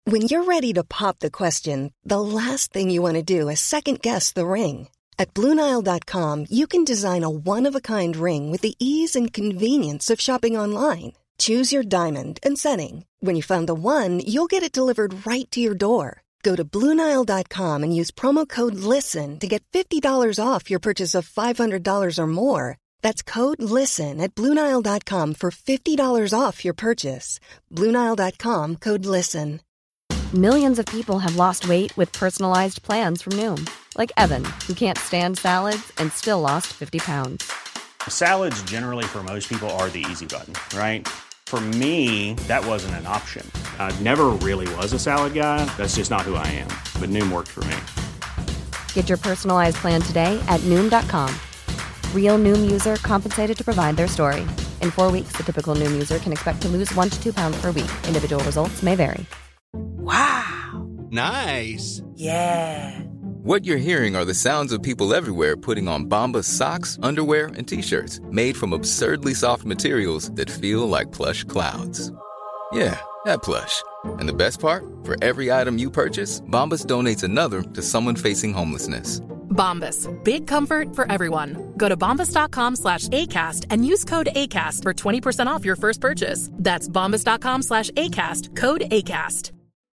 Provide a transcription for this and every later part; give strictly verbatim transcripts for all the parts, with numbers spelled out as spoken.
When you're ready to pop the question, the last thing you want to do is second-guess the ring. At Blue Nile dot com, you can design a one-of-a-kind ring with the ease and convenience of shopping online. Choose your diamond and setting. When you find the one, you'll get it delivered right to your door. Go to Blue Nile dot com and use promo code LISTEN to get fifty dollars off your purchase of five hundred dollars or more. That's code LISTEN at Blue Nile dot com for fifty dollars off your purchase. Blue Nile dot com, code LISTEN. Millions of people have lost weight with personalized plans from Noom. Like Evan, who can't stand salads and still lost fifty pounds. Salads generally for most people are the easy button, right? For me, that wasn't an option. I never really was a salad guy. That's just not who I am. But Noom worked for me. Get your personalized plan today at Noom dot com. Real Noom user compensated to provide their story. In four weeks, the typical Noom user can expect to lose one to two pounds per week. Individual results may vary. Wow. Nice. Yeah. What you're hearing are the sounds of people everywhere putting on Bombas socks, underwear, and T-shirts made from absurdly soft materials that feel like plush clouds. Yeah, that plush. And the best part? For every item you purchase, Bombas donates another to someone facing homelessness. Bombas. Big comfort for everyone. Go to bombas dot com slash ACAST and use code ACAST for twenty percent off your first purchase. That's bombas dot com slash ACAST. Code ACAST.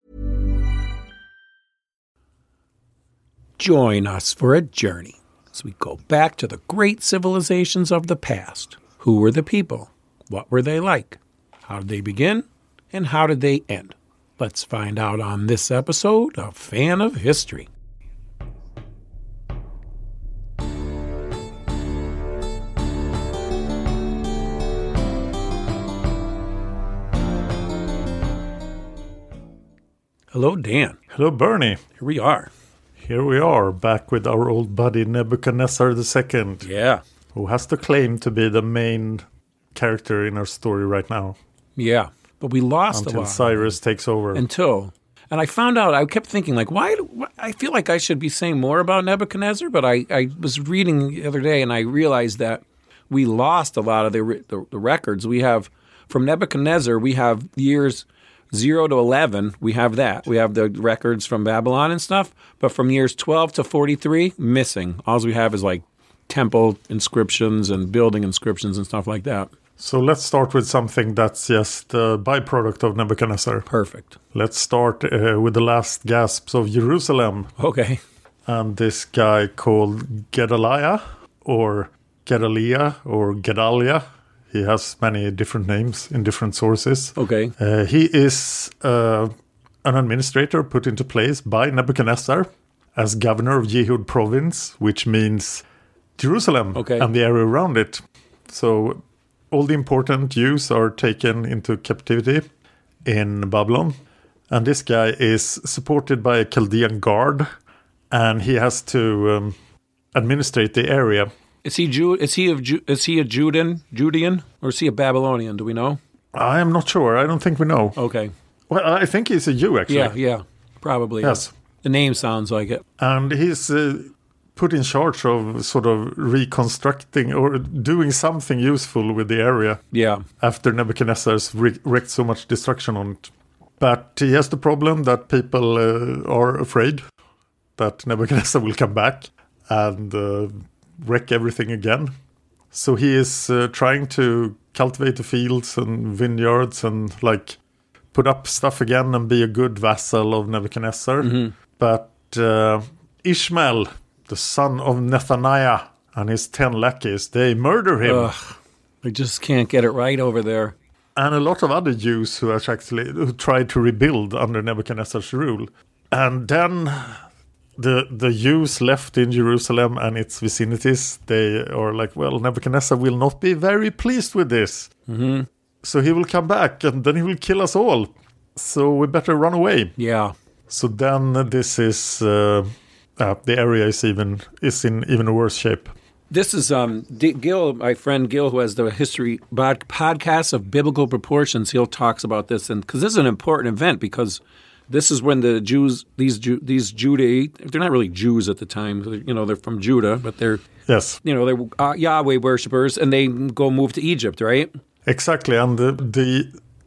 Join us for a journey as we go back to the great civilizations of the past. Who were the people? What were they like? How did they begin? And how did they end? Let's find out on this episode of Fan of History. Hello, Dan. Hello, Bernie. Here we are. Here we are, back with our old buddy Nebuchadnezzar the Second. Yeah. Who has the claim to be the main character in our story right now. Yeah. But we lost Until a lot. Cyrus takes over. Until. And I found out, I kept thinking, like, why, do, I feel like I should be saying more about Nebuchadnezzar, but I, I was reading the other day and I realized that we lost a lot of the, the, the records. We have, from Nebuchadnezzar, we have years zero to eleven, we have that. We have the records from Babylon and stuff, but from years twelve to forty-three, missing. All we have is like temple inscriptions and building inscriptions and stuff like that. So let's start with something that's just a byproduct of Nebuchadnezzar. Perfect. Let's start uh, with the last gasps of Jerusalem. Okay. And this guy called Gedaliah, or Gedaliah, or Gedalia. He has many different names in different sources. Okay. Uh, he is uh, an administrator put into place by Nebuchadnezzar as governor of Yehud province, which means Jerusalem okay. and the area around it. So all the important Jews are taken into captivity in Babylon. And this guy is supported by a Chaldean guard, and he has to um, administrate the area. Is he Jew? Is he of Ju- is he a Judean, Judean, or is he a Babylonian? Do we know? I am not sure. I don't think we know. Okay. Well, I think he's a Jew, actually. Yeah, yeah, probably. Yes. The name sounds like it. And he's uh, put in charge of sort of reconstructing or doing something useful with the area. Yeah. After Nebuchadnezzar's re- wreaked so much destruction on it. But he has the problem that people uh, are afraid that Nebuchadnezzar will come back and uh, wreck everything again. So he is uh, trying to cultivate the fields and vineyards and like put up stuff again and be a good vassal of Nebuchadnezzar. Mm-hmm. But uh, Ishmael, the son of Nethaniah, and his ten lackeys, they murder him. Ugh, they just can't get it right over there. And a lot of other Jews who are actually who tried to rebuild under Nebuchadnezzar's rule. And then the the Jews left in Jerusalem and its vicinities, they are like, well, Nebuchadnezzar will not be very pleased with this. Mm-hmm. So he will come back and then he will kill us all. So we better run away. Yeah. So then this is uh, uh, the area is even is in even worse shape. This is um, D- Gil, my friend Gil, who has the history bod- podcast of biblical proportions. He'll talks about this, and because this is an important event, because this is when the Jews, these Ju- these Judah, they're not really Jews at the time. You know, they're from Judah, but they're yes, you know, they're uh, Yahweh worshippers, and they go move to Egypt, right? Exactly, and the, the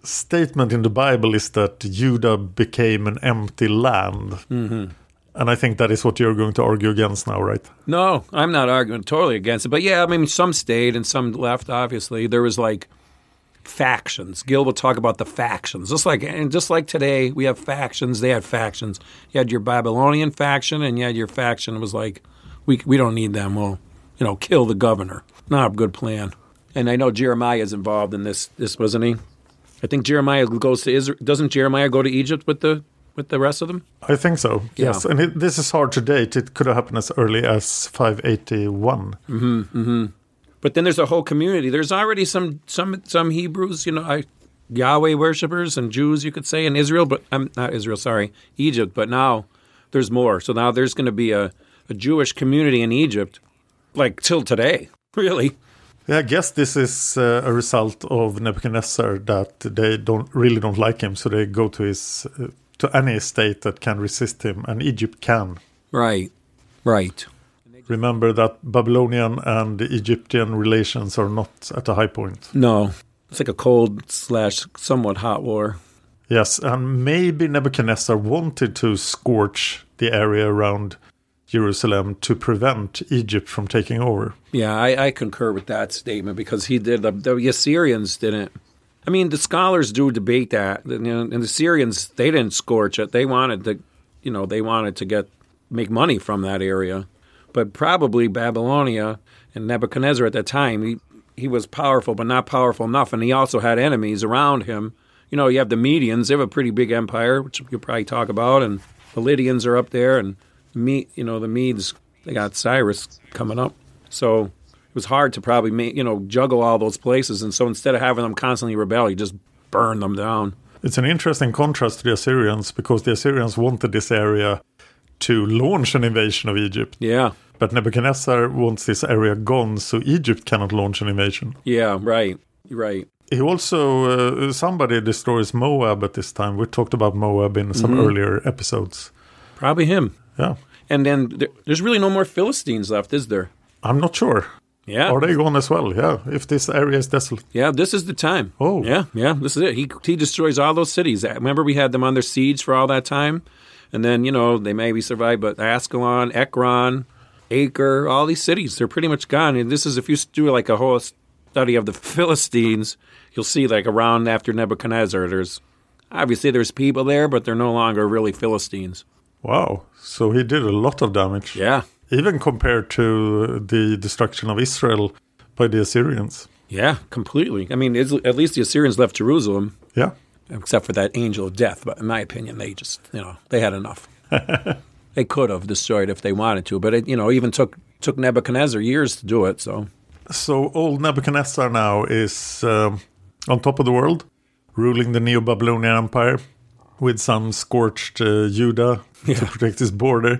statement in the Bible is that Judah became an empty land. Mm-hmm. And I think that is what you're going to argue against now, right? No, I'm not arguing totally against it. But yeah, I mean, some stayed and some left, obviously. There was like factions. Gil will talk about the factions. Just like and just like today, we have factions. They had factions. You had your Babylonian faction, and you had your faction. It was like, we we don't need them. We'll, you know, kill the governor. Not a good plan. And I know Jeremiah is involved in this, this wasn't he? I think Jeremiah goes to Israel. Doesn't Jeremiah go to Egypt with the with the rest of them? I think so, Yeah. yes. And it, this is hard to date. It could have happened as early as five eighty-one. Mm-hmm, mm-hmm. But then there's a whole community. There's already some some some Hebrews, you know, I, Yahweh worshippers and Jews, you could say, in Israel. But I'm not Israel, sorry, Egypt. But now there's more. So now there's going to be a, a Jewish community in Egypt, like till today, really. Yeah, I guess this is uh, a result of Nebuchadnezzar, that they don't really don't like him, so they go to his uh, to any state that can resist him, and Egypt can. Right, right. Remember that Babylonian and Egyptian relations are not at a high point. No, it's like a cold slash somewhat hot war. Yes, and maybe Nebuchadnezzar wanted to scorch the area around Jerusalem to prevent Egypt from taking over. Yeah, I, I concur with that statement because he did. The, the Assyrians didn't. I mean, the scholars do debate that, you know, and the Assyrians, they didn't scorch it. They wanted to, you know, they wanted to get make money from that area. But probably Babylonia and Nebuchadnezzar at that time, he, he was powerful, but not powerful enough. And he also had enemies around him. You know, you have the Medians. They have a pretty big empire, which you'll probably talk about. And the Lydians are up there. And, Me, you know, the Medes, they got Cyrus coming up. So it was hard to probably, make, you know, juggle all those places. And so instead of having them constantly rebel, you just burn them down. It's an interesting contrast to the Assyrians, because the Assyrians wanted this area to launch an invasion of Egypt. Yeah. But Nebuchadnezzar wants this area gone, so Egypt cannot launch an invasion. Yeah, right, right. He also, uh, somebody destroys Moab at this time. We talked about Moab in some Mm-hmm. earlier episodes. Probably him. Yeah. And then there, there's really no more Philistines left, is there? I'm not sure. Yeah. Are they gone as well? Yeah, if this area is desolate. Yeah, this is the time. Oh. Yeah, yeah, this is it. He he destroys all those cities. Remember we had them under siege for all that time? And then, you know, they maybe survived, but Ascalon, Ekron, Acre, all these cities, they're pretty much gone. And this is, if you do like a whole study of the Philistines, you'll see like around after Nebuchadnezzar, there's, obviously there's people there, but they're no longer really Philistines. Wow. So he did a lot of damage. Yeah. Even compared to the destruction of Israel by the Assyrians. Yeah, completely. I mean, it's, at least the Assyrians left Jerusalem, Yeah. except for that angel of death. But in my opinion, they just, you know, they had enough. They could have destroyed if they wanted to, but it, you know, even took took Nebuchadnezzar years to do it. So, So old Nebuchadnezzar now is um, on top of the world, ruling the Neo-Babylonian Empire with some scorched uh, Judah Yeah. to protect his border.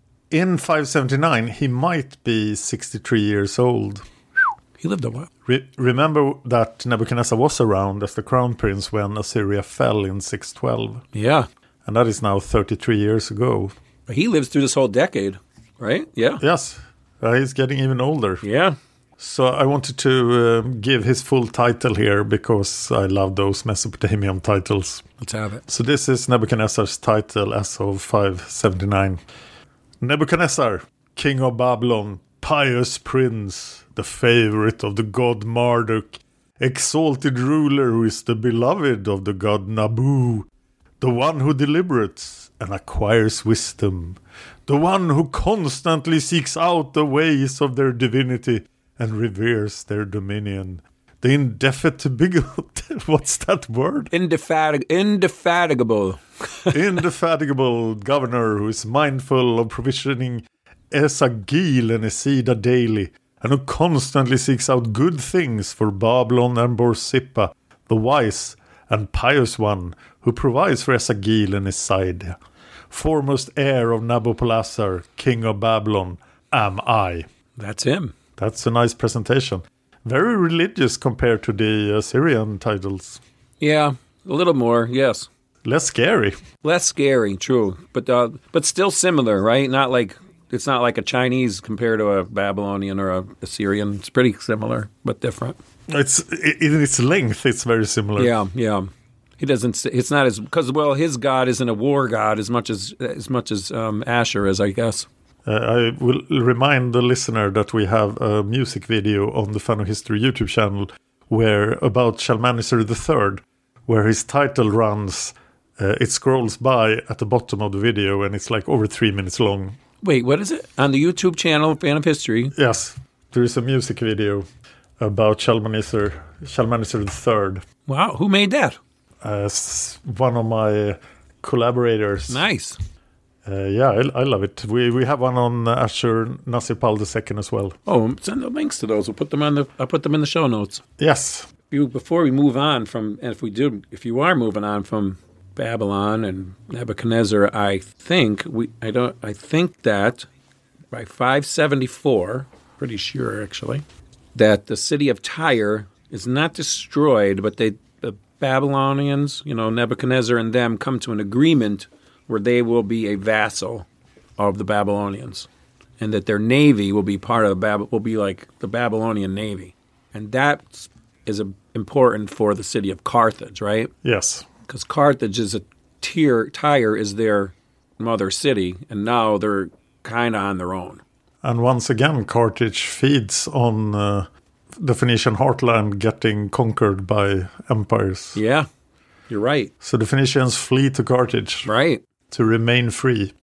In five seventy-nine, he might be sixty-three years old. he lived a while. Re- remember that Nebuchadnezzar was around as the crown prince when Assyria fell in six twelve. Yeah, And that is now thirty-three years ago. but he lives through this whole decade, right? Yeah, Yes, uh, he's getting even older. yeah. So I wanted to um, give his full title here because I love those Mesopotamian titles. Let's have it. So this is Nebuchadnezzar's title as of five seventy-nine. Nebuchadnezzar, king of Babylon, pious prince, the favorite of the god Marduk, exalted ruler who is the beloved of the god Nabu, the one who deliberates and acquires wisdom, the one who constantly seeks out the ways of their divinity and reveres their dominion. The indefatigable, what's that word? Indefatig- indefatigable. Indefatigable governor who is mindful of provisioning Esagil and Esida daily, and who constantly seeks out good things for Babylon and Borsippa, the wise and pious one who provides for Esagil and Esida. Foremost heir of Nabopolassar, king of Babylon, am I. That's him. That's a nice presentation. Very religious compared to the Assyrian titles. Yeah, a little more, yes. Less scary. Less scary, true, but uh, but still similar, right? Not like it's not like a Chinese compared to a Babylonian or a Assyrian. It's pretty similar, but different. It's in its length. It's very similar. Yeah, yeah. He doesn't. Say, it's not as because well, his god isn't a war god as much as as much as um, Asher is, I guess. Uh, I will remind the listener that we have a music video on the Fun of History YouTube channel where about Shalmaneser the Third, where his title runs. Uh, it scrolls by at the bottom of the video, and it's like over three minutes long. Wait, what is it? On the YouTube channel, Fan of History? Yes, there is a music video about Shalmaneser, Shalmaneser the Third. Wow, who made that? Uh, one of my collaborators. Nice. Uh, yeah, I, I love it. We we have one on uh, Ashur Nasirpal the Second as well. Oh, send the links to those. We'll put them on the. I'll put them in the show notes. Yes. You, before we move on from, and if we do, if you are moving on from Babylon and Nebuchadnezzar, I think we. I don't. I think that by five seventy-four, pretty sure actually, that the city of Tyre is not destroyed, but they the Babylonians, you know, Nebuchadnezzar and them come to an agreement where they will be a vassal of the Babylonians, and that their navy will be part of the Bab- will be like the Babylonian navy, and that is a, important for the city of Carthage, right? Yes, because Carthage is a tier. Tyre is their mother city, and now they're kind of on their own. And once again, Carthage feeds on uh, the Phoenician heartland getting conquered by empires. Yeah, you're right. So the Phoenicians flee to Carthage. Right. To remain free.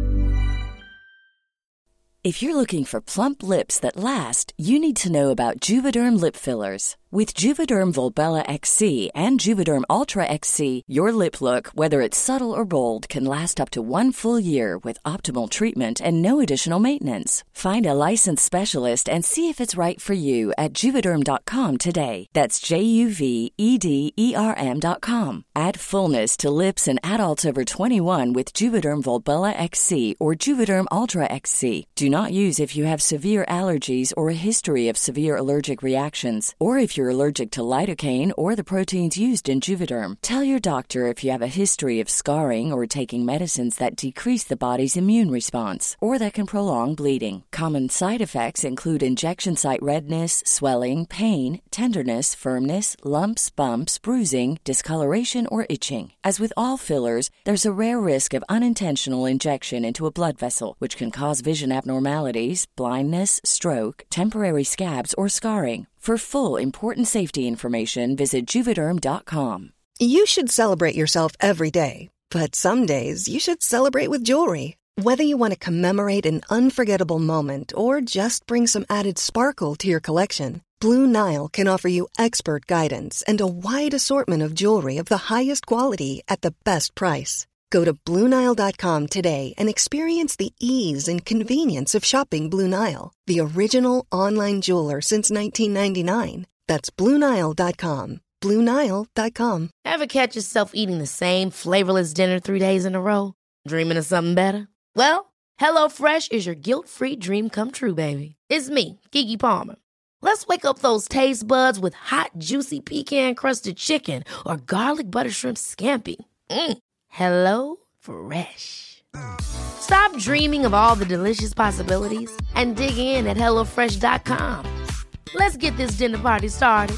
If you're looking for plump lips that last, you need to know about Juvederm lip fillers. With Juvederm Volbella X C and Juvederm Ultra X C, your lip look, whether it's subtle or bold, can last up to one full year with optimal treatment and no additional maintenance. Find a licensed specialist and see if it's right for you at Juvederm dot com today. That's J U V E D E R M dot com. Add fullness to lips in adults over twenty-one with Juvederm Volbella X C or Juvederm Ultra X C. Do not use if you have severe allergies or a history of severe allergic reactions, or if you're allergic to lidocaine or the proteins used in Juvederm. Tell your doctor if you have a history of scarring or taking medicines that decrease the body's immune response or that can prolong bleeding. Common side effects include injection site redness, swelling, pain, tenderness, firmness, lumps, bumps, bruising, discoloration, or itching. As with all fillers, there's a rare risk of unintentional injection into a blood vessel, which can cause vision abnormalities, blindness, stroke, temporary scabs, or scarring. For full, important safety information, visit Juvederm dot com. You should celebrate yourself every day, but some days you should celebrate with jewelry. Whether you want to commemorate an unforgettable moment or just bring some added sparkle to your collection, Blue Nile can offer you expert guidance and a wide assortment of jewelry of the highest quality at the best price. Go to Blue Nile dot com today and experience the ease and convenience of shopping Blue Nile, the original online jeweler since nineteen ninety-nine. That's Blue Nile dot com. Blue Nile dot com. Ever catch yourself eating the same flavorless dinner three days in a row? Dreaming of something better? Well, HelloFresh is your guilt-free dream come true, baby. It's me, Keke Palmer. Let's wake up those taste buds with hot, juicy pecan-crusted chicken or garlic butter shrimp scampi. Mm. Hello Fresh. Stop dreaming of all the delicious possibilities and dig in at hello fresh dot com. Let's get this dinner party started.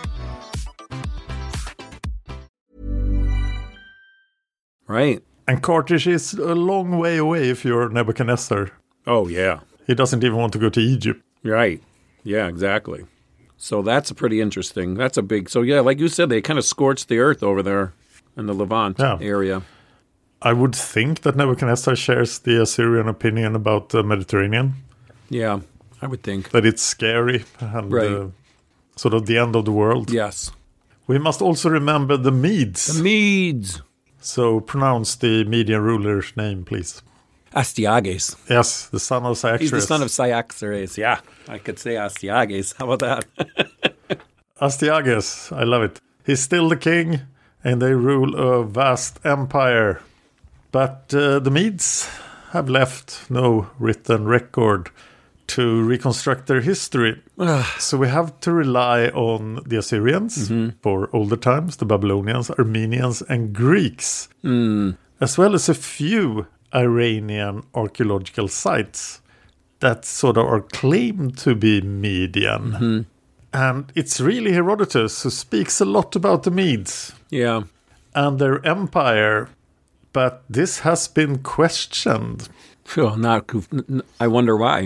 Right. And Carthage is a long way away if you're Nebuchadnezzar. Oh, yeah. He doesn't even want to go to Egypt. Right. Yeah, exactly. So that's a pretty interesting. That's a big. So, yeah, like you said, they kind of scorched the earth over there in the Levant yeah. area. I would think that Nebuchadnezzar shares the Assyrian opinion about the Mediterranean. Yeah, I would think. That it's scary and right. uh, sort of the end of the world. Yes. We must also remember the Medes. The Medes. So pronounce the Median ruler's name, please. Astyages. Yes, the son of Cyaxares. He's the son of Cyaxares. Yeah, I could say Astyages. How about that? Astyages, I love it. He's still the king, and they rule a vast empire. But uh, the Medes have left no written record to reconstruct their history. So we have to rely on the Assyrians mm-hmm. for older times, the Babylonians, Armenians, and Greeks, mm. as well as a few Iranian archaeological sites that sort of are claimed to be Median. Mm-hmm. And it's really Herodotus who speaks a lot about the Medes. Yeah. and their empire. But this has been questioned. Sure, not. I wonder why.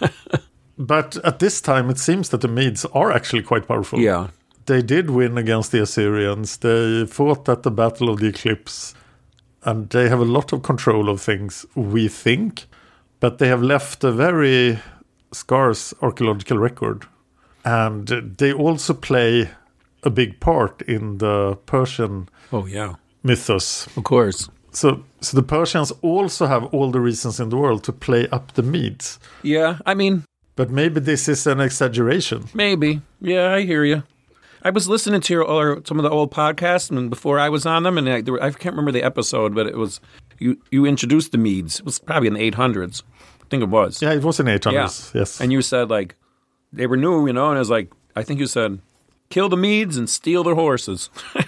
But at this time, it seems that the Medes are actually quite powerful. Yeah. They did win against the Assyrians. They fought at the Battle of the Eclipse. And they have a lot of control of things, we think. But they have left a very scarce archaeological record. And they also play a big part in the Persian oh, yeah. mythos. Of course. So so the Persians also have all the reasons in the world to play up the Medes. Yeah, I mean... But maybe this is an exaggeration. Maybe. Yeah, I hear you. I was listening to your, or some of the old podcasts and before I was on them, and I, there were, I can't remember the episode, but it was... You, you introduced the Medes. It was probably in the eight hundreds. I think it was. Yeah, it was in eight hundreds, yeah. yes. And you said, like, they were new, you know, and it was like, I think you said, kill the Medes and steal their horses.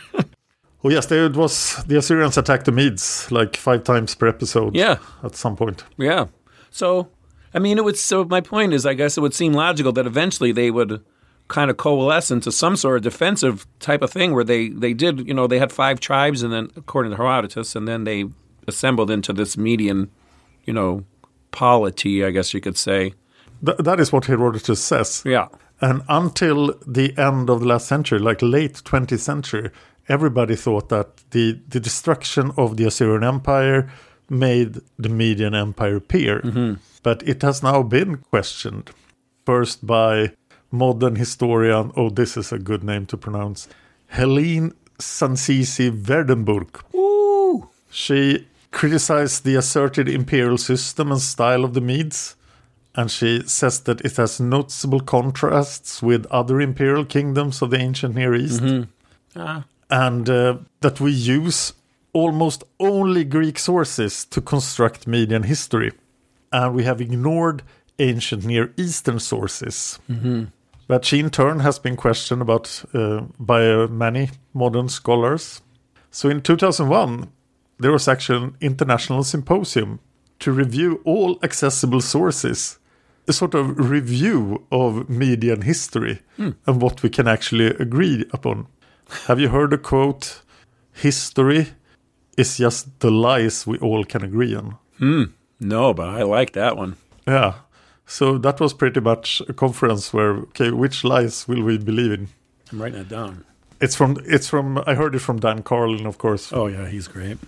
Oh, yes, they, it was the Assyrians attacked the Medes like five times per episode. Yeah. At some point. Yeah. So, I mean, it would. So my point is, I guess it would seem logical that eventually they would kind of coalesce into some sort of defensive type of thing where they, they did, you know, they had five tribes, and then, according to Herodotus, and then they assembled into this Median, you know, polity, I guess you could say. Th- that is what Herodotus says. Yeah. And until the end of the last century, like late twentieth century, everybody thought that the, the destruction of the Assyrian Empire made the Median Empire appear. Mm-hmm. But it has now been questioned. First by modern historian, oh, this is a good name to pronounce, Helene Sansisi Verdenburg. Ooh. She criticized the asserted imperial system and style of the Medes. And she says that it has noticeable contrasts with other imperial kingdoms of the ancient Near East. Mm-hmm. Ah. And uh, that we use almost only Greek sources to construct Median history. And we have ignored ancient Near Eastern sources. Mm-hmm. But she in turn has been questioned about uh, by uh, many modern scholars. So in two thousand one, there was actually an international symposium to review all accessible sources. A sort of review of Median history mm. and what we can actually agree upon. Have you heard the quote, history is just the lies we all can agree on? Hmm. No, but I like that one. Yeah. So that was pretty much a conference where, okay, which lies will we believe in? I'm writing it down. It's from, it's from, I heard it from Dan Carlin, of course. Oh, yeah, he's great.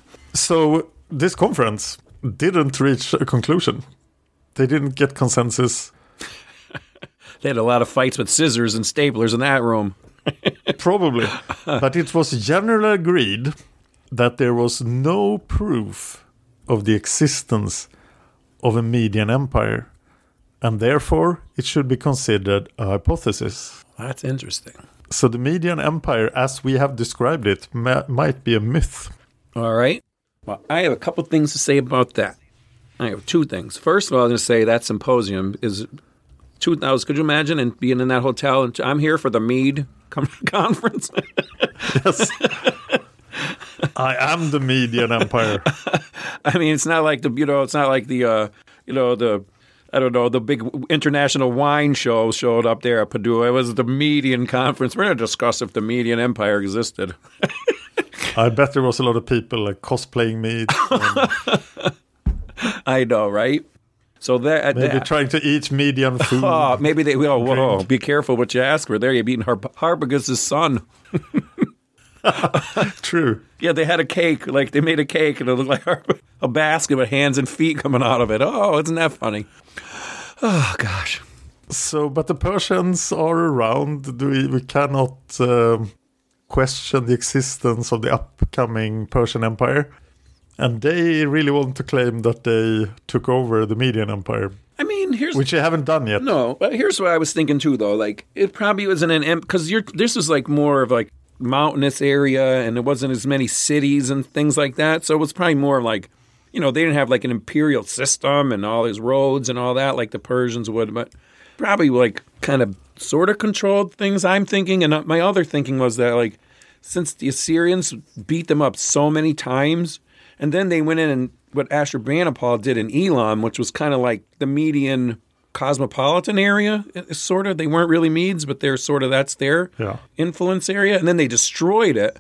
So this conference didn't reach a conclusion. They didn't get consensus. They had a lot of fights with scissors and staplers in that room. Probably. But it was generally agreed that there was no proof of the existence of a Median empire. And therefore, it should be considered a hypothesis. That's interesting. So the Median empire, as we have described it, ma- might be a myth. All right. Well, I have a couple things to say about that. I have two things. First of all, I'm going to say that symposium is two thousand. Could you imagine and being in that hotel? And I'm here for the Mede conference. Yes. I am the Median Empire. I mean, it's not like the, you know, it's not like the, uh, you know, the, I don't know, the big international wine show showed up there at Padua. It was the Median conference. We're going to discuss if the Median Empire existed. I bet there was a lot of people like cosplaying Mede. And... I know, right? So that maybe that, trying to eat Median food. Oh, maybe they will. Oh, whoa, be careful what you ask for. There, you're beating Har- Harpagus' son. True. Yeah, they had a cake. Like they made a cake, and it looked like Harp- a basket with hands and feet coming out of it. Oh, isn't that funny? Oh gosh. So, but the Persians are around. We we cannot uh, question the existence of the upcoming Persian Empire. And they really want to claim that they took over the Median Empire. I mean, here's... Which they haven't done yet. No, but here's what I was thinking too, though. Like, it probably wasn't an... Because you're this is like more of like mountainous area, and there wasn't as many cities and things like that. So it was probably more like, you know, they didn't have like an imperial system and all these roads and all that like the Persians would. But probably like kind of sort of controlled things, I'm thinking. And my other thinking was that like, since the Assyrians beat them up so many times... And then they went in and what Ashurbanipal did in Elam, which was kind of like the Median cosmopolitan area, sort of. They weren't really Medes, but they're sort of, that's their yeah. influence area. And then they destroyed it.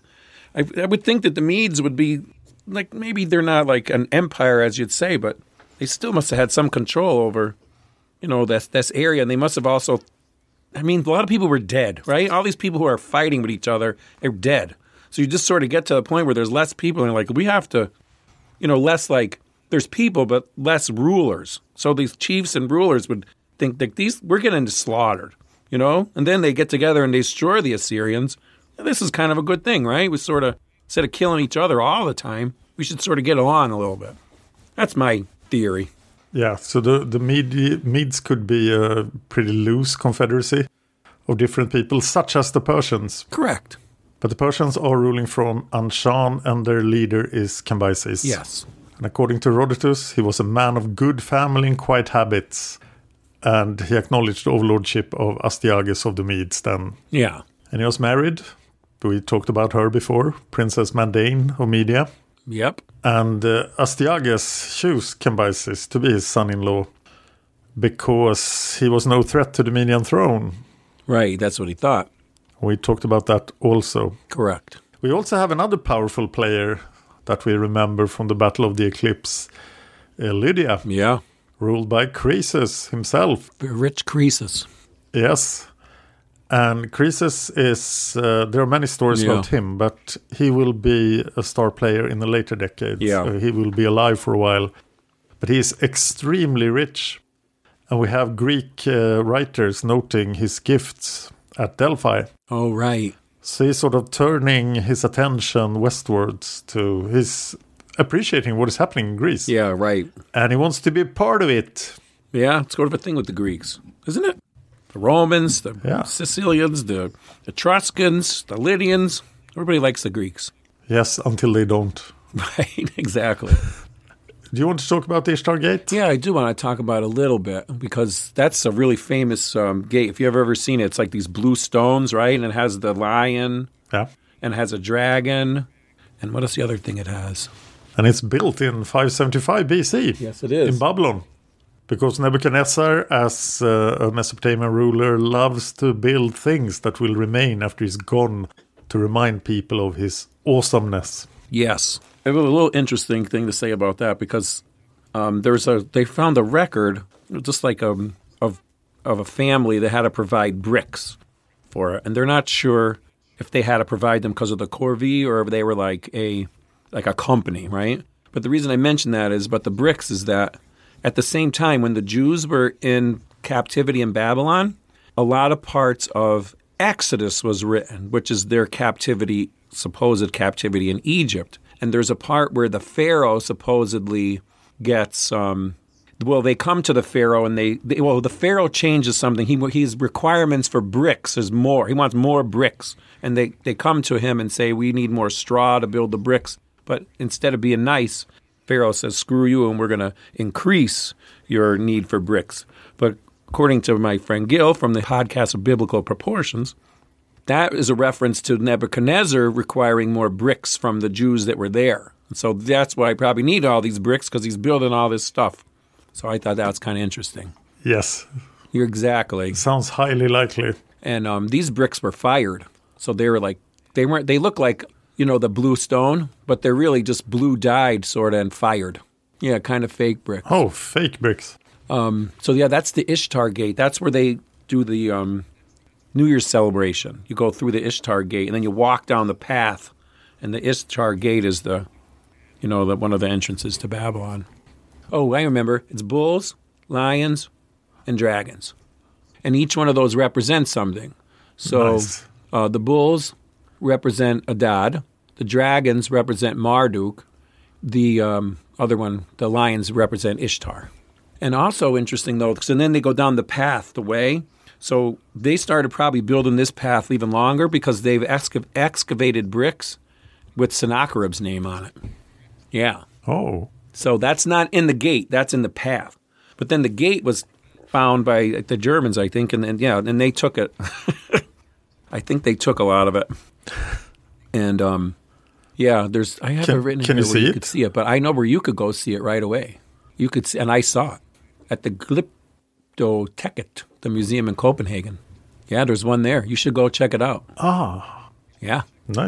I, I would think that the Medes would be like, maybe they're not like an empire, as you'd say, but they still must have had some control over, you know, this, this area. And they must have also, I mean, a lot of people were dead, right? All these people who are fighting with each other are dead. So you just sort of get to the point where there's less people and like, we have to, you know, less like, there's people, but less rulers. So these chiefs and rulers would think that these, we're getting slaughtered, you know? And then they get together and they destroy the Assyrians. And this is kind of a good thing, right? We sort of, instead of killing each other all the time, we should sort of get along a little bit. That's my theory. Yeah, so the, the Mede, Medes could be a pretty loose confederacy of different people, such as the Persians. Correct. But the Persians are ruling from Anshan, and their leader is Cambyses. Yes. And according to Herodotus, he was a man of good family and quiet habits. And he acknowledged the overlordship of Astyages of the Medes then. Yeah. And he was married. We talked about her before, Princess Mandane of Media. Yep. And uh, Astyages chose Cambyses to be his son-in-law because he was no threat to the Median throne. Right, that's what he thought. We talked about that also. Correct. We also have another powerful player that we remember from the Battle of the Eclipse, uh, Lydia. Yeah. Ruled by Croesus himself. Rich Croesus. Yes. And Croesus is, uh, there are many stories yeah. about him, but he will be a star player in the later decades. Yeah. Uh, he will be alive for a while. But he is extremely rich. And we have Greek uh, writers noting his gifts at Delphi. Oh, right. So he's sort of turning his attention westwards to his appreciating what is happening in Greece. Yeah, right. And he wants to be a part of it. Yeah, it's sort of a thing with the Greeks, isn't it? The Romans, the yeah. Sicilians, the Etruscans, the Lydians. Everybody likes the Greeks. Yes, until they don't. Right, exactly. Do you want to talk about the Ishtar Gate? Yeah, I do want to talk about it a little bit because that's a really famous um, gate. If you've ever seen it, it's like these blue stones, right? And it has the lion. Yeah. And it has a dragon. And what is the other thing it has? And it's built in five seventy-five B C. Yes, it is. In Babylon. Because Nebuchadnezzar, as uh, a Mesopotamian ruler, loves to build things that will remain after he's gone to remind people of his awesomeness. Yes. I have a little interesting thing to say about that because um, there's a they found a record, just like um, of of a family that had to provide bricks for it, and they're not sure if they had to provide them because of the corvée or if they were like a like a company, right? But the reason I mention that is, but the bricks is that at the same time when the Jews were in captivity in Babylon, a lot of parts of Exodus was written, which is their captivity, supposed captivity in Egypt. And there's a part where the Pharaoh supposedly gets, um, well, they come to the Pharaoh and they, they well, the Pharaoh changes something. He His requirements for bricks is more. He wants more bricks. And they, they come to him and say, we need more straw to build the bricks. But instead of being nice, Pharaoh says, screw you, and we're going to increase your need for bricks. But according to my friend Gil from the podcast of Biblical Proportions, that is a reference to Nebuchadnezzar requiring more bricks from the Jews that were there. And so that's why I probably need all these bricks, because he's building all this stuff. So I thought that was kind of interesting. Yes. You're exactly. Sounds highly likely. And um, these bricks were fired. So they were like, they weren't, they look like, you know, the blue stone, but they're really just blue dyed sort of and fired. Yeah, kind of fake bricks. Oh, fake bricks. Um, so yeah, that's the Ishtar Gate. That's where they do the um, New Year's celebration. You go through the Ishtar Gate, and then you walk down the path, and the Ishtar Gate is the, you know, the, one of the entrances to Babylon. Oh, I remember. It's bulls, lions, and dragons. And each one of those represents something. So Nice. uh, the bulls represent Adad. The dragons represent Marduk. The um, other one, the lions, represent Ishtar. And also interesting, though, because then they go down the path, the way. So they started probably building this path even longer because they've excav- excavated bricks with Sennacherib's name on it. Yeah. Oh. So that's not in the gate. That's in the path. But then the gate was found by the Germans, I think, and, and yeah, and they took it. I think they took a lot of it. And, um, yeah, there's, I have Can- it written can here you where see you it? could see it, but I know where you could go see it right away. You could see, and I saw it at the Glyptoteket, the museum in Copenhagen. Yeah, there's one there. You should go check it out. Ah, Yeah. nice.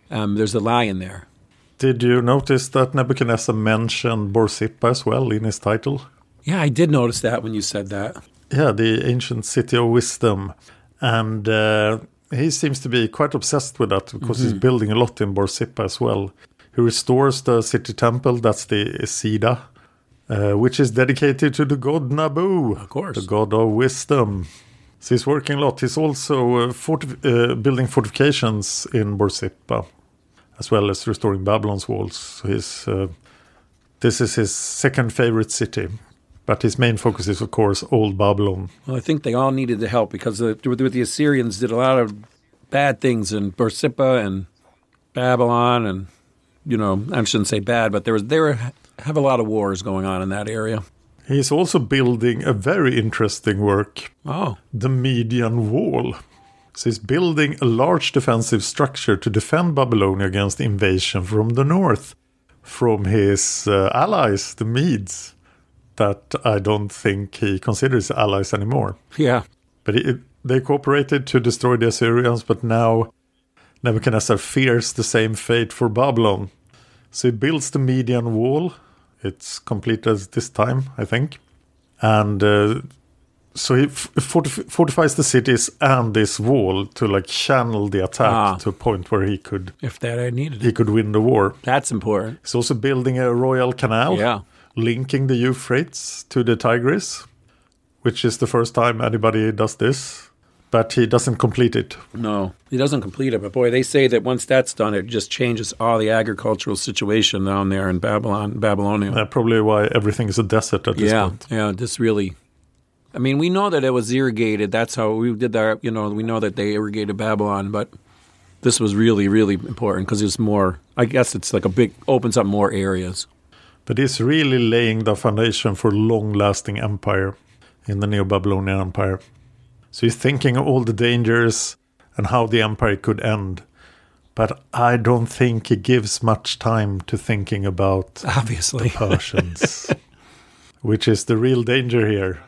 Um, there's a lion there. Did you notice that Nebuchadnezzar mentioned Borsippa as well in his title? Yeah, I did notice that when you said that. Yeah, the ancient city of wisdom. And uh, he seems to be quite obsessed with that because mm-hmm. he's building a lot in Borsippa as well. He restores the city temple, that's the Isida, uh, which is dedicated to the god Nabu. Of course. The god of wisdom. So he's working a lot. He's also uh, fortif- uh, building fortifications in Borsippa, as well as restoring Babylon's walls. So he's, uh, this is his second favorite city. But his main focus is, of course, Old Babylon. Well, I think they all needed the help because the, with the Assyrians did a lot of bad things in Borsippa and Babylon, and you know, I shouldn't say bad, but there was there were, have a lot of wars going on in that area. He's also building a very interesting work. Oh, the Median Wall. So he's building a large defensive structure to defend Babylonia against invasion from the north, from his uh, allies, the Medes. That I don't think he considers allies anymore. Yeah. But it, they cooperated to destroy the Assyrians, but now Nebuchadnezzar fears the same fate for Babylon. So he builds the Median Wall. It's completed this time, I think. And uh, so he f- fortif- fortifies the cities and this wall to like channel the attack ah. to a point where he could... If that I needed He it. could win the war. That's important. He's also building a royal canal. Yeah. Linking the Euphrates to the Tigris, which is the first time anybody does this, but he doesn't complete it. No, he doesn't complete it, but boy, they say that once that's done, it just changes all the agricultural situation down there in Babylon, Babylonia. Uh, probably why everything is a desert at this yeah, point. Yeah, this really... I mean, we know that it was irrigated. That's how we did that, you know, we know that they irrigated Babylon, but this was really, really important because it's more, I guess it's like a big, opens up more areas. But it's really laying the foundation for long-lasting empire in the Neo-Babylonian Empire. So he's thinking of all the dangers and how the empire could end. But I don't think he gives much time to thinking about obviously the Persians, which is the real danger here.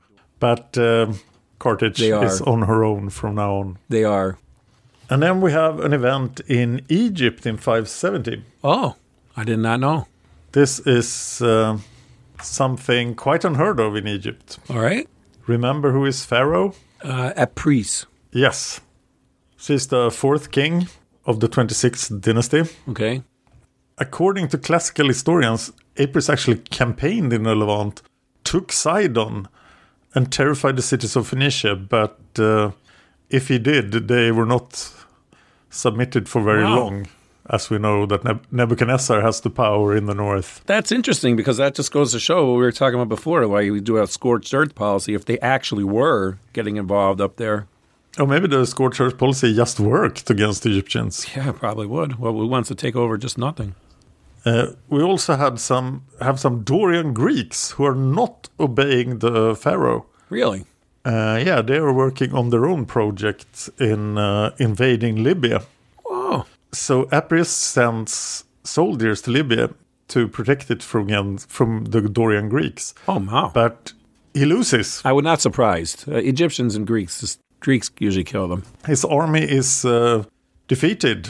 But uh, Carthage is on her own from now on. They are. And then we have an event in Egypt in five seventy. Oh, I did not know. This is uh, something quite unheard of in Egypt. All right. Remember who is Pharaoh? Uh, Apries. Yes. She's the fourth king of the twenty-sixth dynasty. Okay. According to classical historians, Apries actually campaigned in the Levant, took Sidon, and terrified the cities of Phoenicia. But uh, if he did, they were not submitted for very wow. long. As we know that Neb- Nebuchadnezzar has the power in the north. That's interesting because that just goes to show what we were talking about before, why we do a scorched earth policy if they actually were getting involved up there. Or maybe the scorched earth policy just worked against the Egyptians. Yeah, probably would. Well, we want to take over just nothing. Uh, we also had some have some Dorian Greeks who are not obeying the pharaoh. Really? Uh, yeah, they are working on their own project in uh, invading Libya. Oh. So Apries sends soldiers to Libya to protect it from from the Dorian Greeks. Oh, wow. But he loses. I would not surprised. Uh, Egyptians and Greeks, just, Greeks usually kill them. His army is uh, defeated.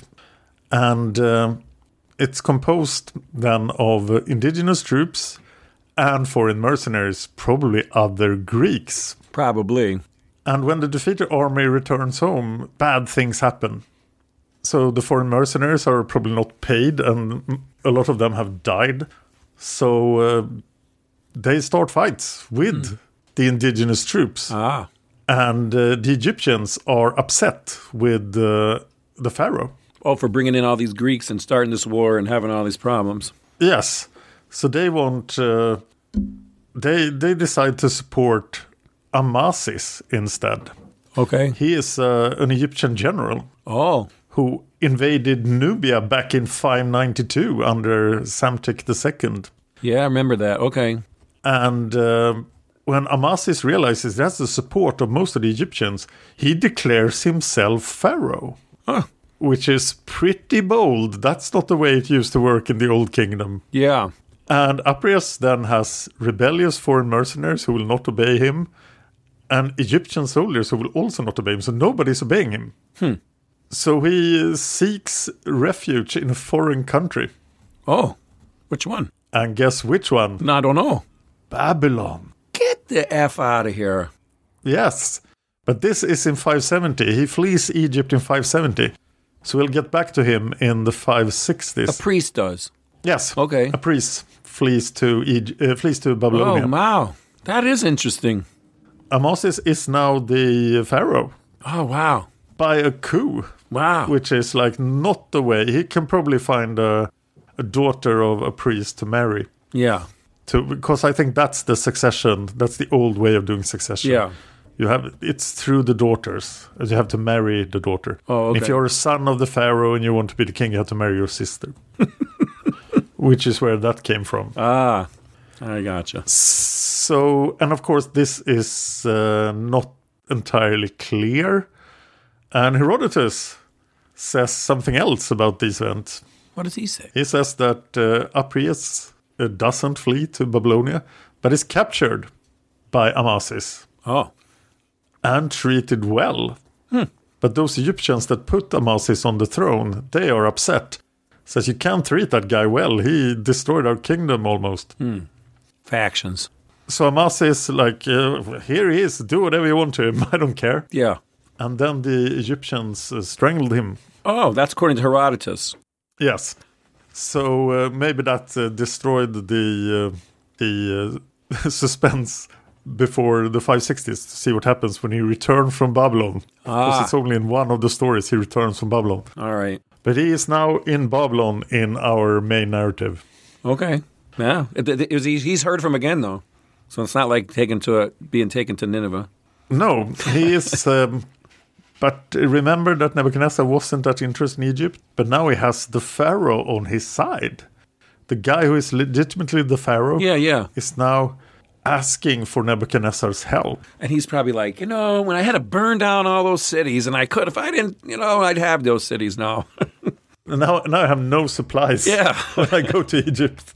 And uh, it's composed then of uh, indigenous troops and foreign mercenaries, probably other Greeks. Probably. And when the defeated army returns home, bad things happen. So the foreign mercenaries are probably not paid, and a lot of them have died. So uh, they start fights with mm. the indigenous troops. Ah. And uh, the Egyptians are upset with uh, the pharaoh. Oh, for bringing in all these Greeks and starting this war and having all these problems. Yes. So they want... Uh, they, they decide to support Amasis instead. Okay. He is uh, an Egyptian general. Oh. Who invaded Nubia back in five ninety-two under Psamtik the Second. Yeah, I remember that. Okay. And uh, when Amasis realizes that's the support of most of the Egyptians, he declares himself pharaoh. Huh. Which is pretty bold. That's not the way it used to work in the Old Kingdom. Yeah. And Apries then has rebellious foreign mercenaries who will not obey him, and Egyptian soldiers who will also not obey him. So nobody's obeying him. Hmm. So he seeks refuge in a foreign country. Oh, which one? And guess which one? No, I don't know. Babylon. Get the F out of here. Yes. But this is in five seventy. He flees Egypt in five seventy. So we'll get back to him in the five sixties. A priest does. Yes. Okay. A priest flees to Egypt, uh, flees to Babylonia. Oh, wow. That is interesting. Amasis is now the pharaoh. Oh, wow. By a coup. Wow. Which is like not the way. He can probably find a, a daughter of a priest to marry. Yeah. To, because I think that's the succession. That's the old way of doing succession. Yeah. You have it's through the daughters. You have to marry the daughter. Oh, okay. If you're a son of the pharaoh and you want to be the king, you have to marry your sister. Which is where that came from. Ah, I gotcha. So, and of course, this is uh, not entirely clear. And Herodotus says something else about these events. What does he say? He says that uh, Apries uh, doesn't flee to Babylonia, but is captured by Amasis. Oh. And treated well. Hmm. But those Egyptians that put Amasis on the throne, they are upset. Says, you can't treat that guy well. He destroyed our kingdom almost. Hmm. Factions. So Amasis, like, uh, here he is. Do whatever you want to him. I don't care. Yeah. And then the Egyptians uh, strangled him. Oh, that's according to Herodotus. Yes. So uh, maybe that uh, destroyed the uh, the uh, suspense before the five sixties to see what happens when he returned from Babylon. Ah. Because it's only in one of the stories he returns from Babylon. All right. But he is now in Babylon in our main narrative. Okay. Yeah. It, it, it was, he's heard from again, though. So it's not like taken to a, being taken to Nineveh. No, he is... Um, but remember that Nebuchadnezzar wasn't that interested in Egypt. But now he has the pharaoh on his side. The guy who is legitimately the pharaoh yeah, yeah. is now asking for Nebuchadnezzar's help. And he's probably like, you know, when I had to burn down all those cities, and I could, if I didn't, you know, I'd have those cities now. now, now I have no supplies yeah. when I go to Egypt.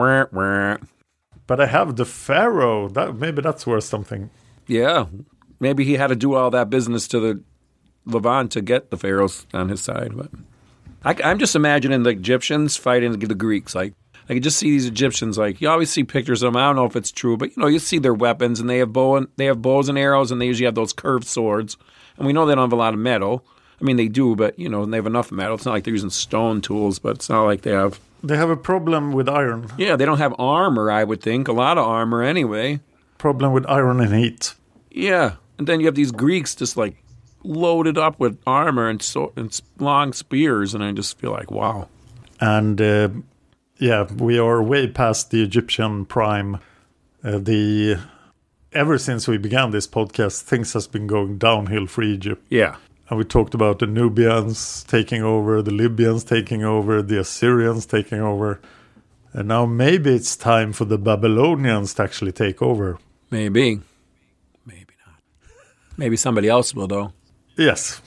But I have the pharaoh. That maybe that's worth something. Yeah. Maybe he had to do all that business to the Levant to get the pharaohs on his side. But I, I'm just imagining the Egyptians fighting the Greeks. Like, I can just see these Egyptians. Like, you always see pictures of them. I don't know if it's true, but you know, you see their weapons, and they have bow and they have bows and arrows, and they usually have those curved swords. And we know they don't have a lot of metal. I mean, they do, but you know, they have enough metal. It's not like they're using stone tools, but it's not like they have. They have a problem with iron. Yeah, they don't have armor. I would think a lot of armor anyway. Problem with iron and heat. Yeah, and then you have these Greeks just like loaded up with armor and so and long spears, and I just feel like, wow. And uh, yeah, we are way past the Egyptian prime. Uh, the ever since we began this podcast, things has been going downhill for Egypt. Yeah, and we talked about the Nubians taking over, the Libyans taking over, the Assyrians taking over, and now maybe it's time for the Babylonians to actually take over. Maybe, maybe not. Maybe somebody else will, though. Yes.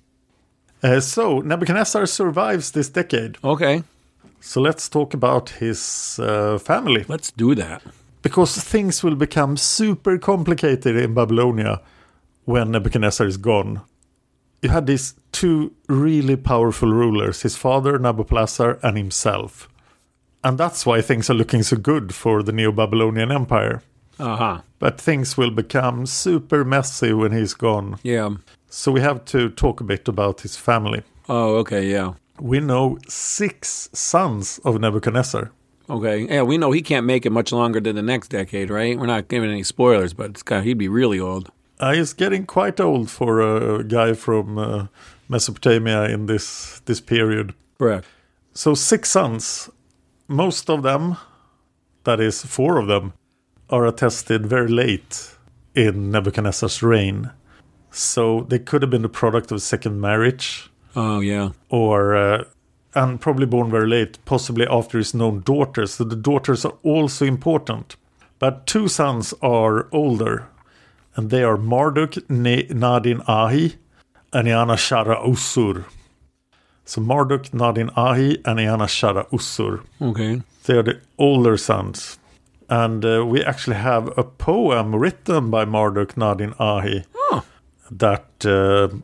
Uh, so, Nebuchadnezzar survives this decade. Okay. So let's talk about his uh, family. Let's do that. Because things will become super complicated in Babylonia when Nebuchadnezzar is gone. You had these two really powerful rulers, his father Nabopolassar and himself. And that's why things are looking so good for the Neo-Babylonian Empire. Uh-huh. But things will become super messy when he's gone. Yeah. So we have to talk a bit about his family. Oh, okay, yeah. We know six sons of Nebuchadnezzar. Okay. Yeah, we know he can't make it much longer than the next decade, right? We're not giving any spoilers, but it's got, he'd be really old. Uh, he's getting quite old for a guy from uh, Mesopotamia in this, this period. Correct. So six sons. Most of them, that is four of them, are attested very late in Nebuchadnezzar's reign. So they could have been the product of a second marriage. Oh, yeah. Or, uh, and probably born very late, possibly after his known daughters. So the daughters are also important. But two sons are older. And they are Marduk Nadin Ahi and Eana Shara Ussur. So Marduk Nadin Ahi and Eana Shara Ussur. Okay. They are the older sons. And uh, we actually have a poem written by Marduk Nadin Ahi. Oh. That uh,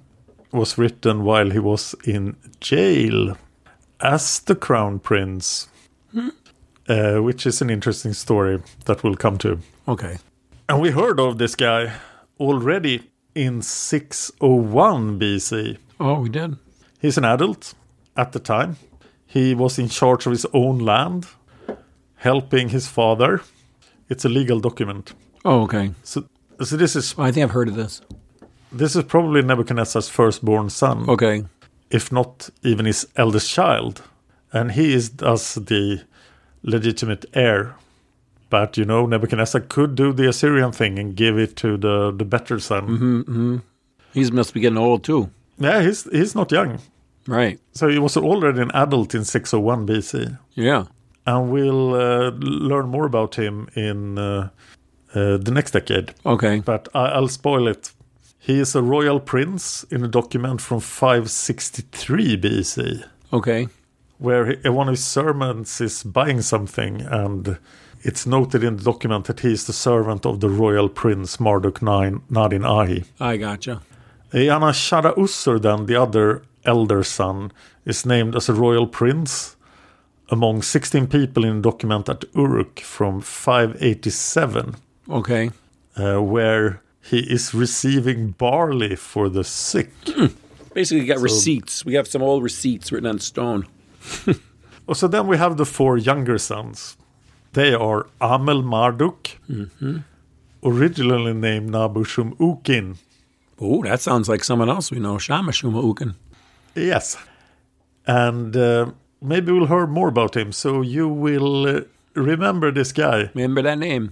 was written while he was in jail as the Crown Prince, hmm. uh, which is an interesting story that we'll come to. Okay. And we heard of this guy already in six oh one B C. Oh, we did? He's an adult at the time. He was in charge of his own land, helping his father. It's a legal document. Oh, okay. So, so this is... I think I've heard of this. This is probably Nebuchadnezzar's firstborn son. Okay. If not even his eldest child. And he is thus the legitimate heir. But, you know, Nebuchadnezzar could do the Assyrian thing and give it to the, the better son. Mm-hmm, mm-hmm. He must be getting old, too. Yeah, he's he's not young. Right. So he was already an adult in six oh one B C. Yeah. And we'll uh, learn more about him in uh, uh, the next decade. Okay. But I, I'll spoil it. He is a royal prince in a document from five sixty-three B C. Okay. Where he, one of his servants is buying something, and it's noted in the document that he is the servant of the royal prince Marduk Nadin Ahi. I gotcha. Eanna Shara-Ussur, then, the other elder son, is named as a royal prince among sixteen people in a document at Uruk from five eighty-seven. Okay. Uh, where he is receiving barley for the sick. Mm. Basically, you got so, receipts. We have some old receipts written on stone. So then we have the four younger sons. They are Amel Marduk, mm-hmm. originally named Nabushum Ukin. Oh, that sounds like someone else we know, Shamashuma Ukin. Yes. And uh, maybe we'll hear more about him, so you will uh, remember this guy. Remember that name.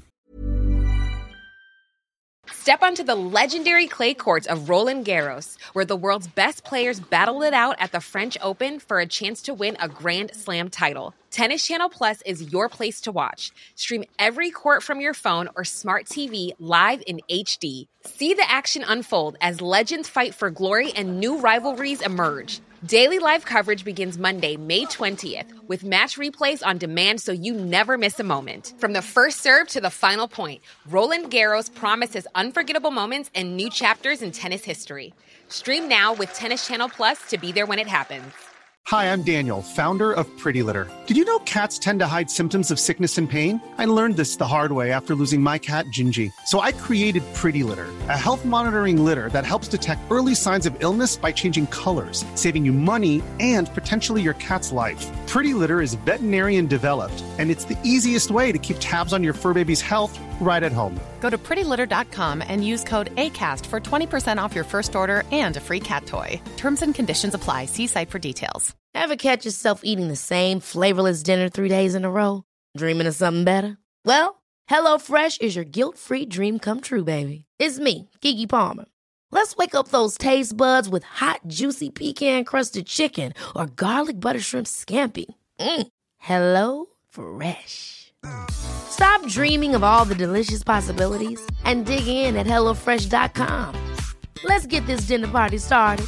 Step onto the legendary clay courts of Roland Garros, where the world's best players battle it out at the French Open for a chance to win a Grand Slam title. Tennis Channel Plus is your place to watch. Stream every court from your phone or smart T V live in H D. See the action unfold as legends fight for glory and new rivalries emerge. Daily live coverage begins Monday, May twentieth, with match replays on demand so you never miss a moment. From the first serve to the final point, Roland Garros promises unforgettable moments and new chapters in tennis history. Stream now with Tennis Channel Plus to be there when it happens. Hi, I'm Daniel, founder of Pretty Litter. Did you know cats tend to hide symptoms of sickness and pain? I learned this the hard way after losing my cat, Gingy. So I created Pretty Litter, a health monitoring litter that helps detect early signs of illness by changing colors, saving you money and potentially your cat's life. Pretty Litter is veterinarian developed, and it's the easiest way to keep tabs on your fur baby's health right at home. Go to pretty litter dot com and use code ACAST for twenty percent off your first order and a free cat toy. Terms and conditions apply. See site for details. Ever catch yourself eating the same flavorless dinner three days in a row? Dreaming of something better? Well, HelloFresh is your guilt-free dream come true, baby. It's me, Keke Palmer. Let's wake up those taste buds with hot, juicy pecan-crusted chicken or garlic butter shrimp scampi. Mm. Hello Fresh. Stop dreaming of all the delicious possibilities and dig in at hello fresh dot com. Let's get this dinner party started.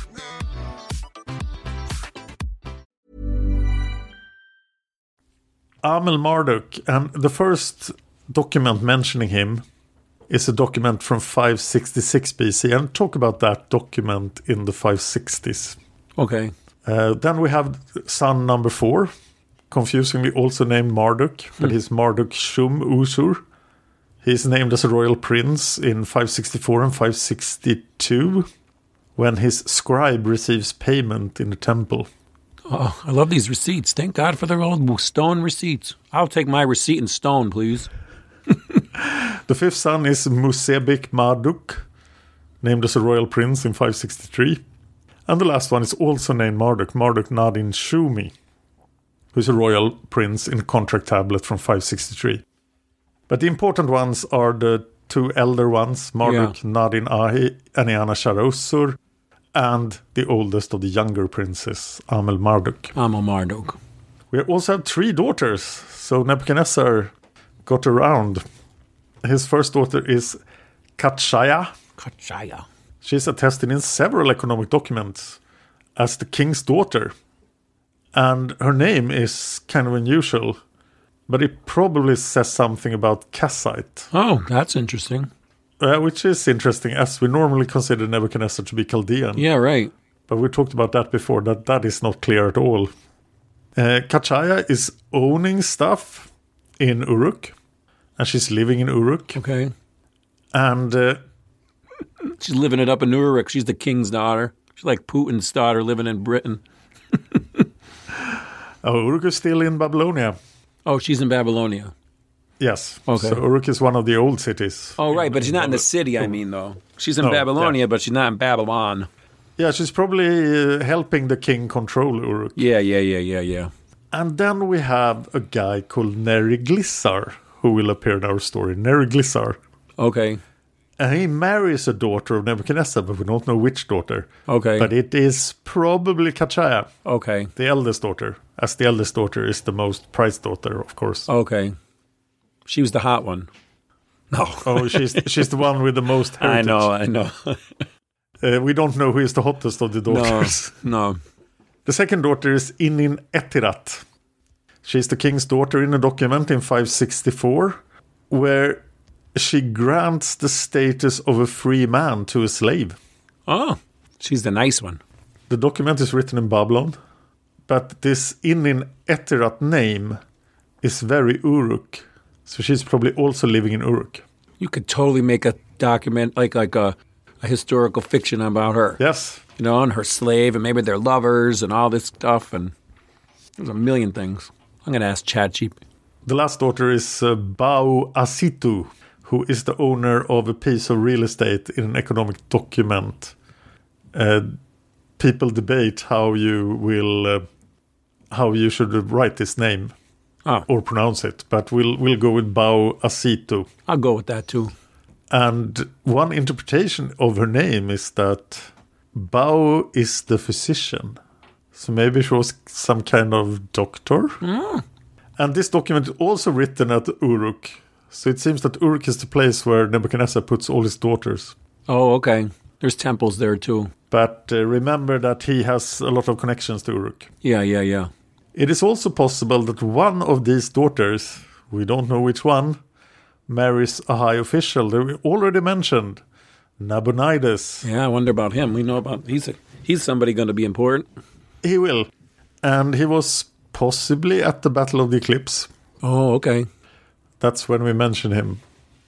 Amel Marduk, and the first document mentioning him is a document from five sixty-six B C, and talk about that document in the five sixties. Okay. Uh, then we have son number four, confusingly also named Marduk, but he's Marduk Shum Ussur. He's named as a royal prince in five sixty-four and five sixty-two, when his scribe receives payment in the temple. Oh, I love these receipts. Thank God for the old stone receipts. I'll take my receipt in stone, please. The fifth son is Musebik Marduk, named as a royal prince in five sixty-three. And the last one is also named Marduk, Marduk Nadin Shumi, who's a royal prince in contract tablet from five sixty-three. But the important ones are the two elder ones, Marduk yeah. Nadin Ahi and Eanna Shara-Ussur, and the oldest of the younger princes, Amel Marduk. Amel Marduk. We also have three daughters, so Nebuchadnezzar got around. His first daughter is Katshaya. Katshaya. She's attested in several economic documents as the king's daughter. And her name is kind of unusual, but it probably says something about Kassite. Oh, that's interesting. Uh, which is interesting, as we normally consider Nebuchadnezzar to be Chaldean. Yeah, right. But we talked about that before, that that is not clear at all. Uh, Kachaya is owning stuff in Uruk, and she's living in Uruk. Okay. And uh, she's living it up in Uruk. She's the king's daughter. She's like Putin's daughter living in Britain. oh, Uruk is still in Babylonia. Oh, she's in Babylonia. Yes. Okay. So Uruk is one of the old cities. Oh, right, but she's not in the city, I mean, though. She's in No, Babylonia, yeah. but she's not in Babylon. Yeah, she's probably uh, helping the king control Uruk. Yeah, yeah, yeah, yeah, yeah. And then we have a guy called Neriglissar, who will appear in our story. Neriglissar. Okay. And he marries a daughter of Nebuchadnezzar, but we don't know which daughter. Okay. But it is probably Kachaya, Okay. the eldest daughter, as the eldest daughter is the most prized daughter, of course. Okay. She was the hot one. No. Oh, she's she's the one with the most I heritage. know, I know. Uh, we don't know who is the hottest of the no, daughters. no. The second daughter is Inin Etirat. She's the king's daughter in a document in five sixty-four, where she grants the status of a free man to a slave. Oh, she's the nice one. The document is written in Babylon, but this Inin Etirat name is very Uruk. So she's probably also living in Uruk. You could totally make a document, like like a, a historical fiction about her. Yes. You know, and her slave, and maybe they're lovers, and all this stuff, and there's a million things. I'm going to ask ChatGPT. The last daughter is uh, Bau Asitu, who is the owner of a piece of real estate in an economic document. Uh, people debate how you will, uh, how you should write this name oh. or pronounce it, but we'll we'll go with Bau Asitu. I'll go with that too. And one interpretation of her name is that Bau is the physician. So maybe she was some kind of doctor. Mm. And this document is also written at Uruk. So it seems that Uruk is the place where Nebuchadnezzar puts all his daughters. Oh, okay. There's temples there too. But uh, remember that he has a lot of connections to Uruk. Yeah, yeah, yeah. It is also possible that one of these daughters, we don't know which one, marries a high official that we already mentioned, Nabonidus. Yeah, I wonder about him. We know about he's a, he's somebody going to be important. He will. And he was possibly at the Battle of the Eclipse. Oh, okay. That's when we mention him.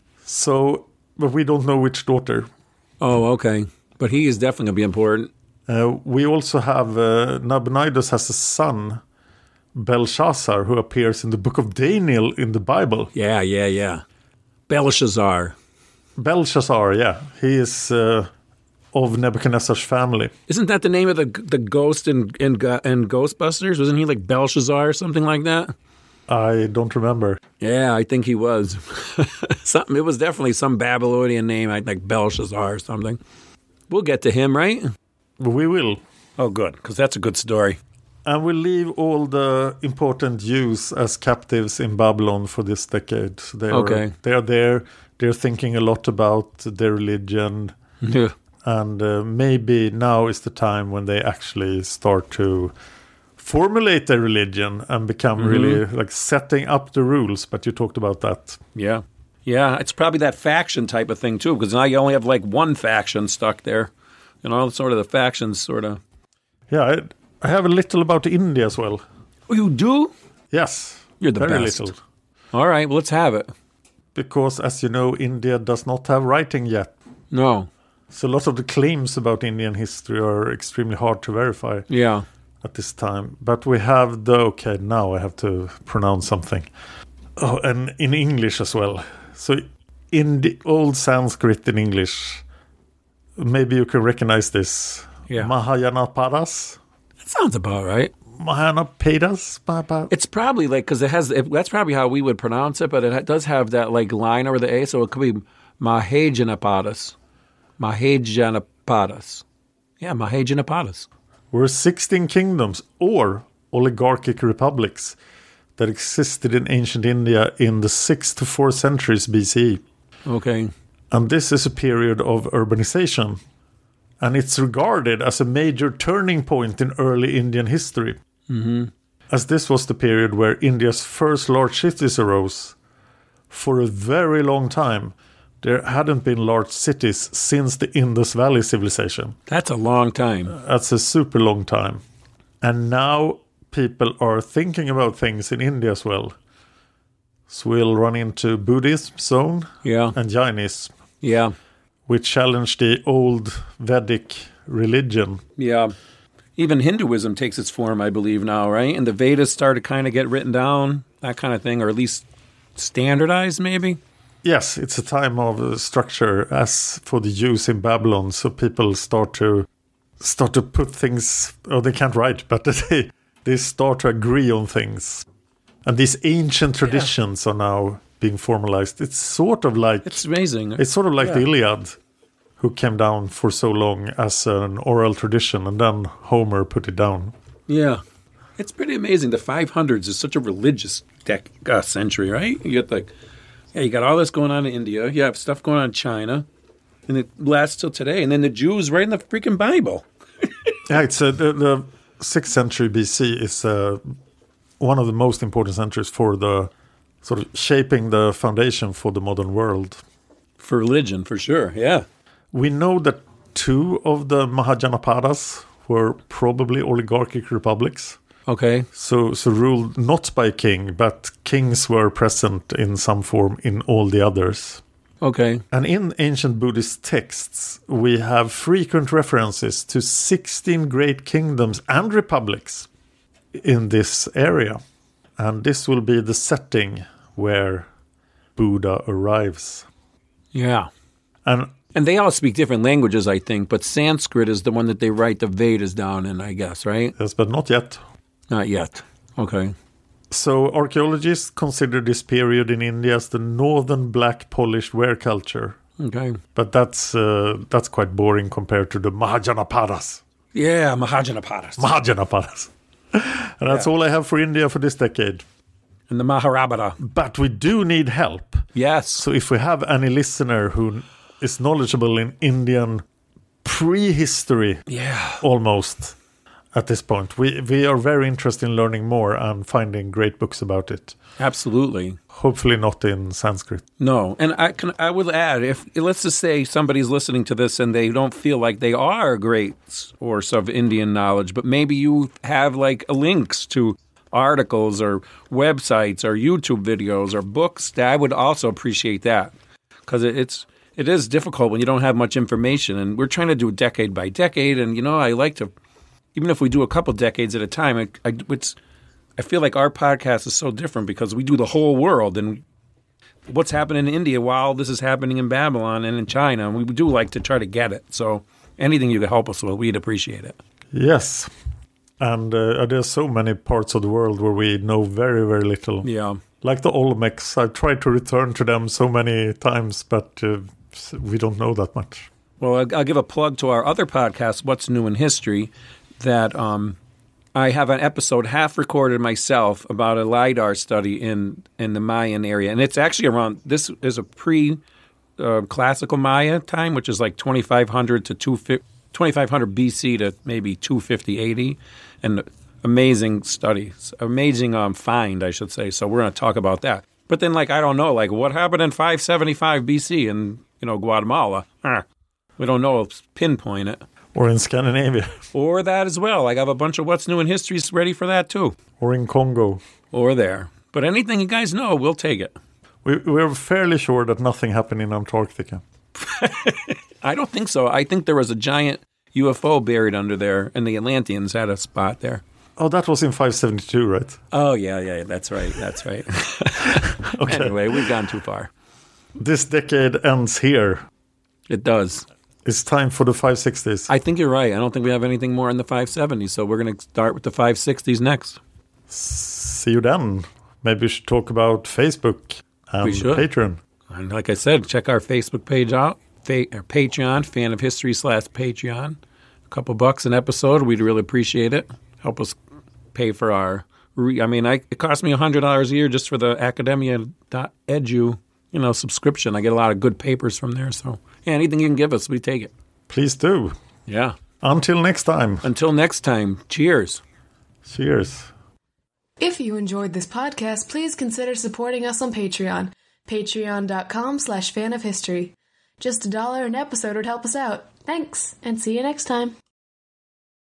So, but we don't know which daughter. Oh, okay. But he is definitely going to be important. Uh, we also have, uh, Nabonidus has a son, Belshazzar, who appears in the book of Daniel in the Bible. Yeah, yeah, yeah. Belshazzar. Belshazzar, yeah. He is uh, of Nebuchadnezzar's family. Isn't that the name of the the ghost in, in, in Ghostbusters? Wasn't he like Belshazzar or something like that? I don't remember. Yeah, I think he was. something. It was definitely some Babylonian name, like Belshazzar or something. We'll get to him, right? We will. Oh, good, because that's a good story. And we'll leave all the important Jews as captives in Babylon for this decade. They are, okay. They are there. They're thinking a lot about their religion. Yeah. And uh, maybe now is the time when they actually start to formulate their religion and become mm-hmm. really like setting up the rules. But you talked about that. Yeah. Yeah, it's probably that faction type of thing, too, because now you only have like one faction stuck there. You know, sort of the factions sort of. Yeah, I, I have a little about India as well. Oh, you do? Yes. You're the very best. little. All right, well, let's have it. Because, as you know, India does not have writing yet. No. So a lot of the claims about Indian history are extremely hard to verify. Yeah. At this time. But we have the... Okay, now I have to pronounce something. Oh, and in English as well. So in the old Sanskrit in English, maybe you can recognize this. Yeah. Mahayanapadas. That sounds about right. Mahayanapadas? It's probably like, because it has, it, that's probably how we would pronounce it, but it does have that like line over the A, so it could be Mahajanapadas. Mahajanapadas. Yeah, Mahajanapadas. Were sixteen kingdoms or oligarchic republics that existed in ancient India in the sixth to fourth centuries B C E. Okay. And this is a period of urbanization. And it's regarded as a major turning point in early Indian history. Mm-hmm. As this was the period where India's first large cities arose. For a very long time, there hadn't been large cities since the Indus Valley civilization. That's a long time. That's a super long time. And now people are thinking about things in India as well. So we'll run into Buddhism zone yeah. and Jainism. Yeah. Which challenge the old Vedic religion. Yeah. Even Hinduism takes its form, I believe, now, right? And the Vedas start to kind of get written down, that kind of thing, or at least standardized, maybe? Yes, it's a time of uh, structure as for the Jews in Babylon. So people start to start to put things, oh, they can't write, but they, they start to agree on things. And these ancient traditions yeah. are now being formalized. It's sort of like... It's amazing. It's sort of like yeah. the Iliad, who came down for so long as an oral tradition, and then Homer put it down. Yeah. It's pretty amazing. The five hundreds is such a religious dec- uh, century, right? You get like, yeah, you got all this going on in India. You have stuff going on in China, and it lasts till today. And then the Jews writing the freaking Bible. yeah, it's uh, the, the sixth century B C is uh, one of the most important centuries for the sort of shaping the foundation for the modern world. For religion, for sure, yeah. We know that two of the Mahajanapadas were probably oligarchic republics. Okay. So, so ruled not by a king, but kings were present in some form in all the others. Okay. And in ancient Buddhist texts, we have frequent references to sixteen great kingdoms and republics in this area. And this will be the setting where Buddha arrives. Yeah. And And they all speak different languages, I think, but Sanskrit is the one that they write the Vedas down in, I guess, right? Yes, but not yet. Not yet. Okay. So archaeologists consider this period in India as the northern black polished ware culture. Okay. But that's uh, that's quite boring compared to the Mahajanapadas. Yeah, Mahajanapadas. Mahajanapadas. And that's yeah. all I have for India for this decade. And the Maharabada. But we do need help. Yes. So if we have any listener who is knowledgeable in Indian prehistory, yeah, almost at this point, we we are very interested in learning more and finding great books about it. Absolutely. Hopefully not in Sanskrit. No, and I can I will add, if let's just say somebody's listening to this and they don't feel like they are a great source of Indian knowledge, but maybe you have like links to articles or websites or YouTube videos or books, I would also appreciate that, because it, it's it is difficult when you don't have much information, and we're trying to do decade by decade, and you know I like to, even if we do a couple decades at a time, I, I, it's, I feel like our podcast is so different because we do the whole world and what's happening in India while this is happening in Babylon and in China, and we do like to try to get it. So anything you could help us with, we'd appreciate it. Yes. And uh, there's so many parts of the world where we know very, very little. Yeah. Like the Olmecs. I've tried to return to them so many times, but uh, we don't know that much. Well, I'll, I'll give a plug to our other podcast, What's New in History, that um, I have an episode half recorded myself about a LiDAR study in, in the Mayan area. And it's actually around, this is a pre-classical uh, Maya time, which is like twenty-five hundred to twenty-five hundred B C to maybe two fifty A D. And amazing study, amazing um, find, I should say. So we're going to talk about that. But then, like, I don't know, like, what happened in five seventy-five B C in, you know, Guatemala? Ah, we don't know, pinpoint it. Or in Scandinavia. Or that as well. I have a bunch of What's New in History ready for that, too. Or in Congo. Or there. But anything you guys know, we'll take it. We, we're fairly sure that nothing happened in Antarctica. I don't think so. I think there was a giant U F O buried under there, and the Atlanteans had a spot there. Oh, that was in five seventy-two, right? Oh, yeah, yeah, that's right, that's right. Okay. Anyway, we've gone too far. This decade ends here. It does. It's time for the five sixties. I think you're right. I don't think we have anything more in the five seventies, so we're going to start with the five sixties next. See you then. Maybe we should talk about Facebook and we should. Patreon. And like I said, check our Facebook page out, fa- or Patreon, Fan of History slash Patreon. A couple bucks an episode. We'd really appreciate it. Help us pay for our, re- I mean, I, it costs me one hundred dollars a year just for the academia dot edu, you know, subscription. I get a lot of good papers from there, so yeah, anything you can give us, we take it. Please do. Yeah. Until next time. Until next time, cheers. Cheers. If you enjoyed this podcast, please consider supporting us on Patreon. Patreon.com slash fan of history. Just a dollar an episode would help us out. Thanks, and see you next time.